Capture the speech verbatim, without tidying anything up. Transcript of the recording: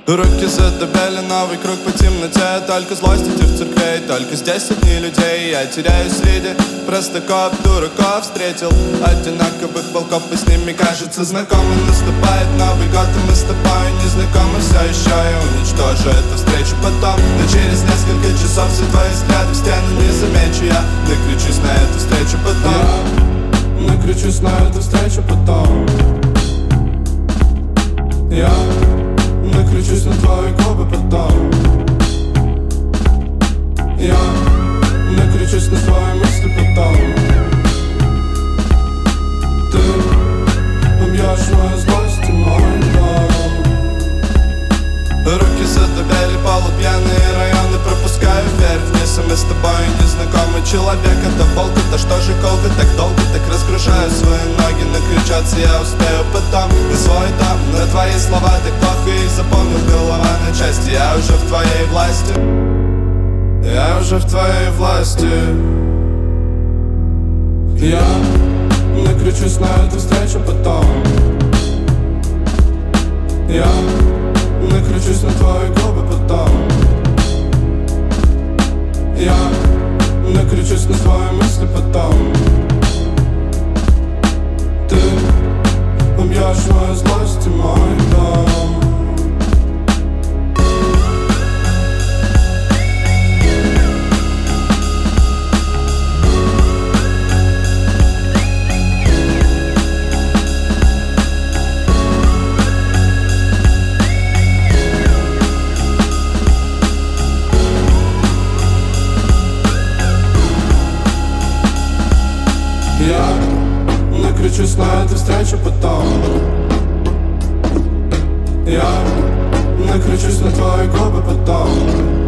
Руки задубели, новый круг по темноте. Только злость этих церквей, только здесь одни людей. Я теряюсь среди простаков, дураков. Встретил одинаковых волков, и с ними кажется знакомый. Наступает Новый год, и мы с тобой не знакомы все еще. Я уничтожу эту встречу потом, но через несколько часов все твои взгляды в стену не замечу. Я накричусь на эту встречу потом. Я накричусь на эту встречу потом. Я накричусь на твои губы потом. Я накричусь на свои мысли потом. Ты убьешь мою злость и мой дом. Руки задубели, полупьяные районы. Пропускаю вверх-вниз, и мы с тобой незнакомый человек. Это волк, это что же колко так долго? Так разгружаю свои ноги, накричаться я успею потом. На свой дом, на твои слова так плохо и запомнил голова на части. Я уже в твоей власти. Я уже в твоей власти. Я накричусь на эту встречу потом. Я накричусь на твои губы потом. Я накричусь на свои мысли потом. Ты убьешь мою злость и мой дом. Я накричусь на эту встречу потом. Я накричусь на твои губы потом.